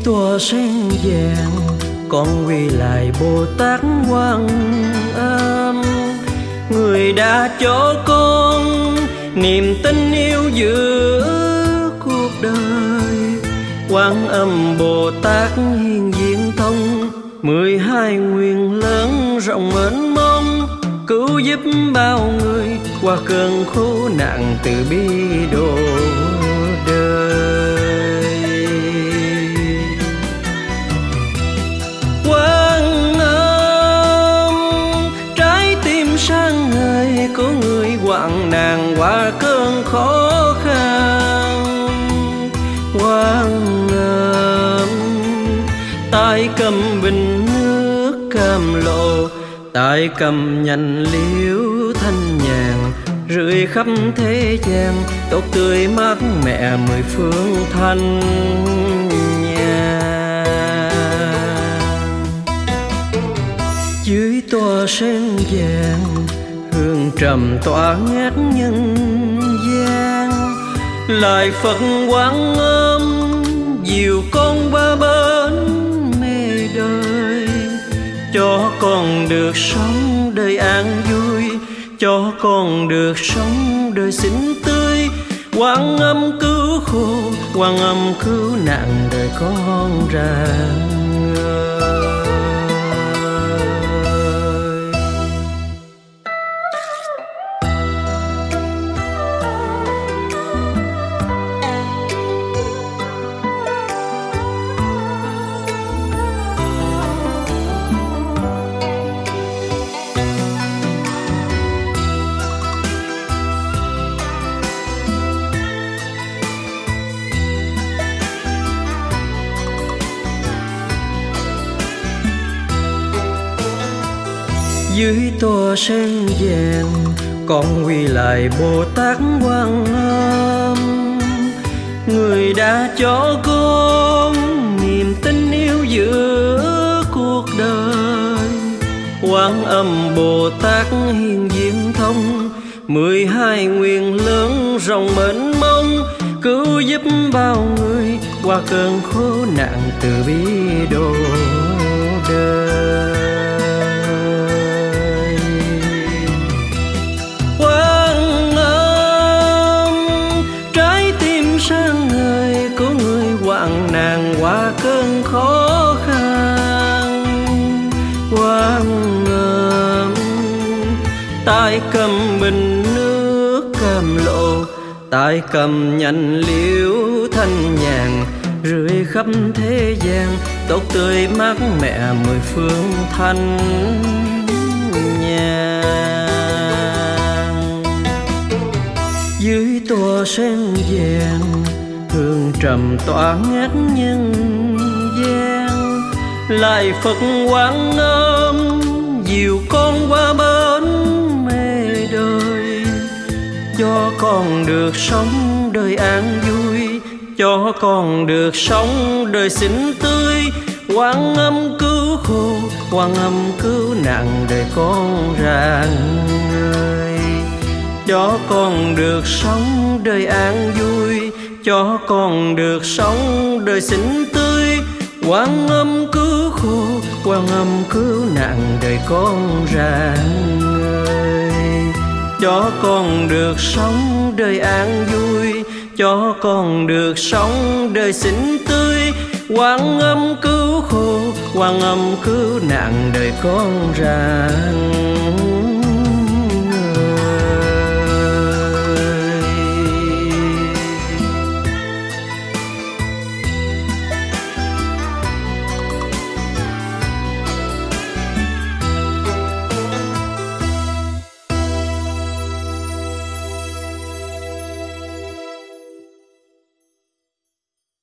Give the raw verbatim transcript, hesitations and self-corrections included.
tòa sen vàng, con quy lại Bồ Tát Quan Âm. Người đã cho con niềm tin yêu giữa cuộc đời. Quan Âm Bồ Tát hiền diện thông, mười hai nguyện lớn rộng mênh mông, cứu giúp bao người qua cơn khổ nạn từ bi độ đời. Quan Âm trái tim sáng ngời của người hoạn nạn qua cơn khó khăn. Quan Âm tay cầm bình nước cam lộ, tay cầm nhành liễu thanh nhàn, rưỡi khắp thế gian tốt tươi mát mẹ mười phương thanh nhàn. Dưới tòa sen vàng hương trầm tỏa ngát nhân gian, lại Phật Quan Âm dìu con qua bên mê đời, cho con được sống đời an vui, cho con được sống đời xinh tươi. Quan Âm cứu khổ, Quan Âm cứu nạn đời con rạng ngời. Dưới tòa sen vàng con quy lại Bồ Tát Quan Âm. Người đã cho con niềm tin yêu giữa cuộc đời. Quan Âm Bồ Tát hiền diện thông, mười hai nguyện lớn rộng mênh mông, cứu giúp bao người qua cơn khổ nạn từ bi độ đời. Hoạn nạn qua cơn khó khăn. Quan Âm tay cầm bình nước cam lộ, tay cầm nhành liễu thanh nhàn, rưỡi khắp thế gian tốt tươi mát mẹ mười phương thanh nhàn. Dưới tòa sen vàng hương trầm tỏa ngát nhân gian, lại Phật Quan Âm dìu con qua bên mê đời, cho con được sống đời an vui, cho con được sống đời xinh tươi. Quan Âm cứu khổ, Quan Âm cứu nạn đời con rạng ngời, cho con được sống đời an vui, cho con được sống đời xinh tươi. Quan Âm cứu khổ, Quan Âm cứu nạn đời con rạng ngời, cho con được sống đời an vui, cho con được sống đời xinh tươi. Quan Âm cứu khổ, Quan Âm cứu nạn đời con rạng